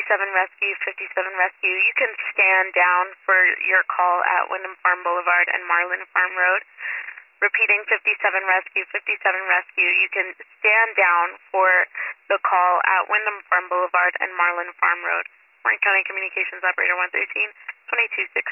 Rescue, 57 Rescue. You can stand down for your call at Wyndham Farm Boulevard and Marlin Farm Road. Repeating, 57 Rescue, 57 Rescue. You can stand down for the call at Wyndham Farm Boulevard and Marlin Farm Road. Orange County Communications Operator 113, 2260.